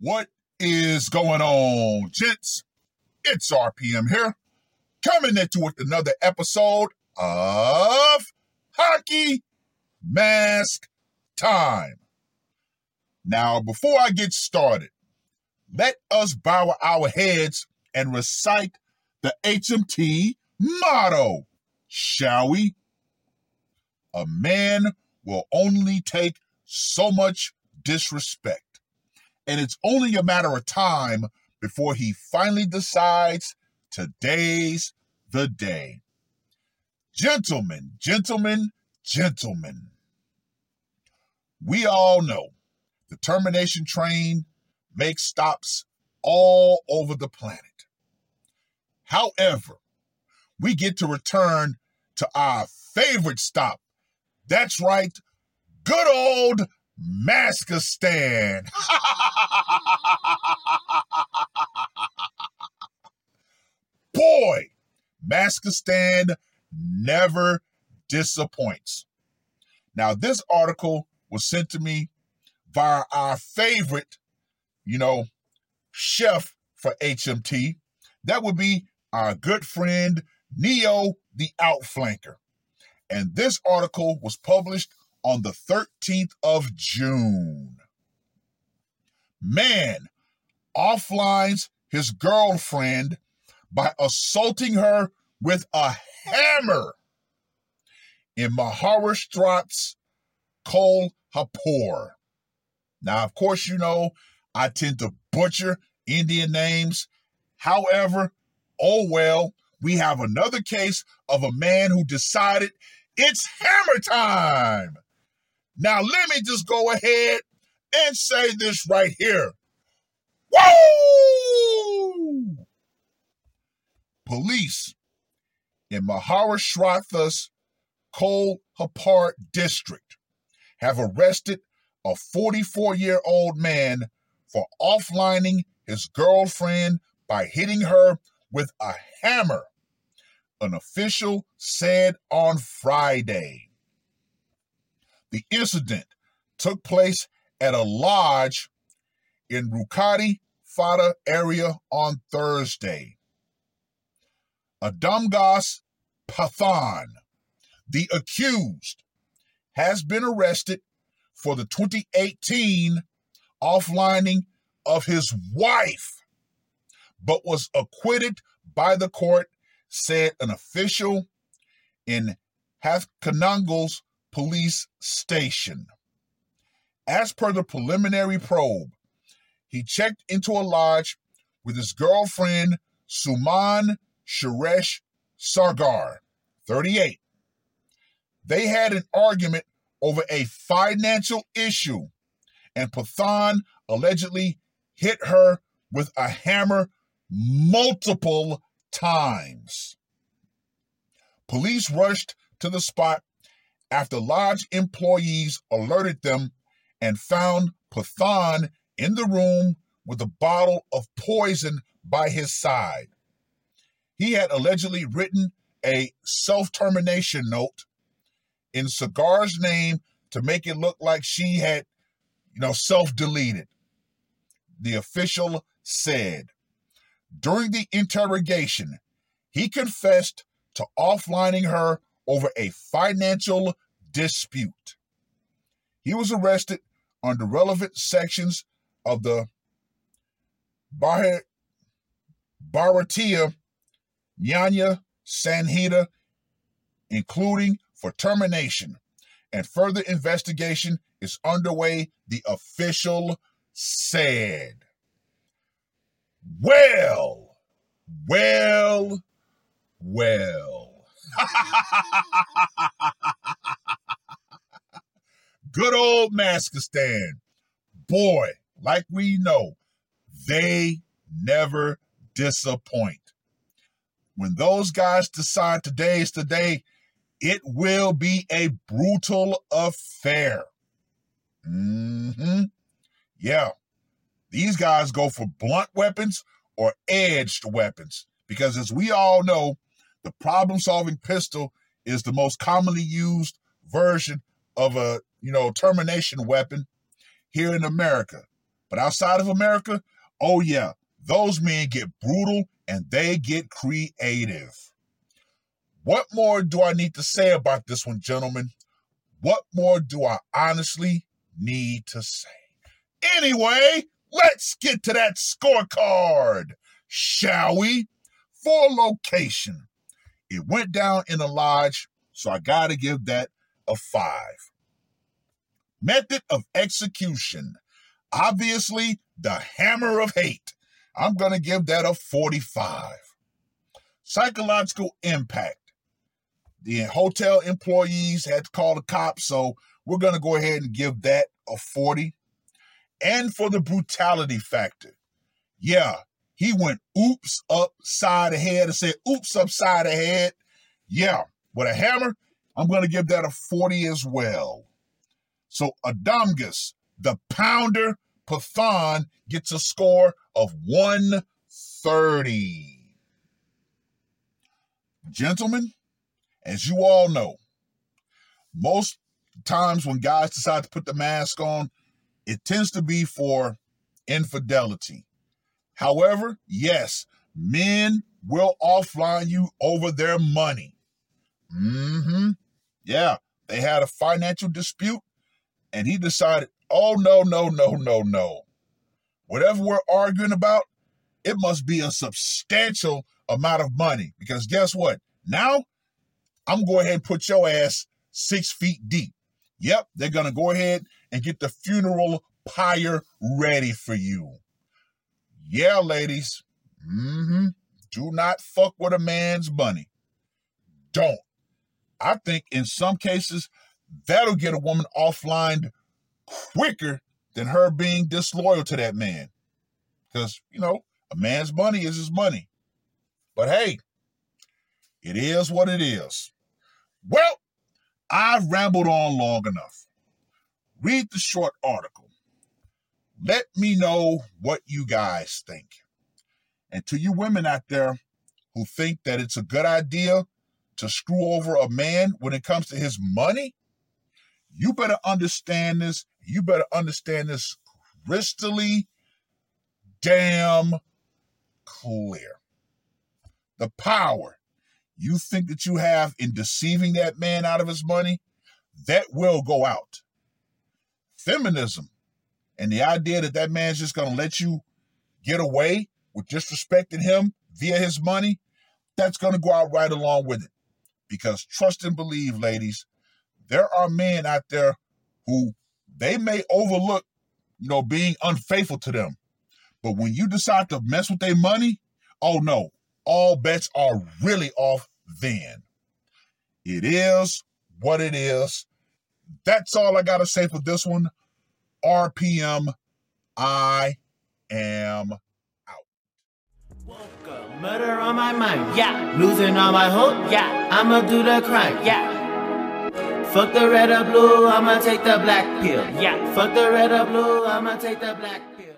What is going on, gents? It's RPM here, coming at you with another episode of Hockey Mask Time. Now, before I get started, let us bow our heads and recite the HMT motto, shall we? A man will only take so much disrespect, and it's only a matter of time before he finally decides today's the day. Gentlemen, we all know the termination train makes stops all over the planet. However, we get to return to our favorite stop. That's right, good old Maskistan. Boy, Maskistan never disappoints. Now, this article was sent to me via our favorite, chef for HMT. That would be our good friend, Neo the Outflanker. And this article was published on the 13th of June. Man offlines his girlfriend by assaulting her with a hammer in Maharashtra's Kolhapur. Now, of course, I tend to butcher Indian names. However, oh well, we have another case of a man who decided it's hammer time. Now, let me just go ahead and say this right here. Woo! Police in Maharashtra's Kolhapur district have arrested a 44-year-old man for offlining his girlfriend by hitting her with a hammer, an official said on Friday. The incident took place at a lodge in Rukadi Fada area on Thursday. Adamgas Pathan, the accused, has been arrested for the 2018 offlining of his wife, but was acquitted by the court, said an official in Hathkanangal's police station. As per the preliminary probe, he checked into a lodge with his girlfriend, Suman Suresh Sargar, 38. They had an argument over a financial issue, and Pathan allegedly hit her with a hammer multiple times. Police rushed to the spot after lodge employees alerted them and found Pathan in the room with a bottle of poison by his side. He had allegedly written a self-termination note in Sagar's name to make it look like she had, self-deleted, the official said. During the interrogation, he confessed to offlining her over a financial dispute. He was arrested under relevant sections of the Bharatiya Nyaya Sanhita, including for termination, and further investigation is underway, the official said. Well. Good old Maskistan. Boy, like we know, they never disappoint. When those guys decide today's the day, it will be a brutal affair. Yeah. These guys go for blunt weapons or edged weapons because, as we all know, the problem-solving pistol is the most commonly used version of a, termination weapon here in America. But outside of America, oh yeah, those men get brutal and they get creative. What more do I need to say about this one, gentlemen? What more do I honestly need to say? Anyway, let's get to that scorecard, shall we? For location, it went down in a lodge, so I got to give that a 5. Method of execution, obviously the hammer of hate. I'm going to give that a 45. Psychological impact. The hotel employees had to call the cops, so we're going to go ahead and give that a 40. And for the brutality factor, yeah, he went oops upside the head and said oops upside the head. Yeah, with a hammer, I'm going to give that a 40 as well. So Adamgus, the pounder Pathan, gets a score of 130. Gentlemen, as you all know, most times when guys decide to put the mask on, it tends to be for infidelity. However, yes, men will offline you over their money. Yeah, they had a financial dispute, and he decided, oh, no. Whatever we're arguing about, it must be a substantial amount of money. Because guess what? Now, I'm going to go ahead and put your ass 6 feet deep. Yep, they're going to go ahead and get the funeral pyre ready for you. Yeah, ladies. Do not fuck with a man's money. Don't. I think in some cases, that'll get a woman offline quicker than her being disloyal to that man. Because, a man's money is his money. But hey, it is what it is. Well, I've rambled on long enough. Read the short article. Let me know what you guys think. And to you women out there who think that it's a good idea to screw over a man when it comes to his money, you better understand this. You better understand this crystally damn clear. The power you think that you have in deceiving that man out of his money, that will go out. Feminism and the idea that that man's just going to let you get away with disrespecting him via his money, that's going to go out right along with it. Because trust and believe, ladies, there are men out there who they may overlook, being unfaithful to them. But when you decide to mess with their money, oh no, all bets are really off then. It is what it is. That's all I got to say for this one. RPM, I am out. Woke up, murder on my mind, yeah. Losing all my hope, yeah. I'ma do the crime, yeah. Fuck the red or blue, I'ma take the black pill, yeah. Fuck the red or blue, I'ma take the black pill.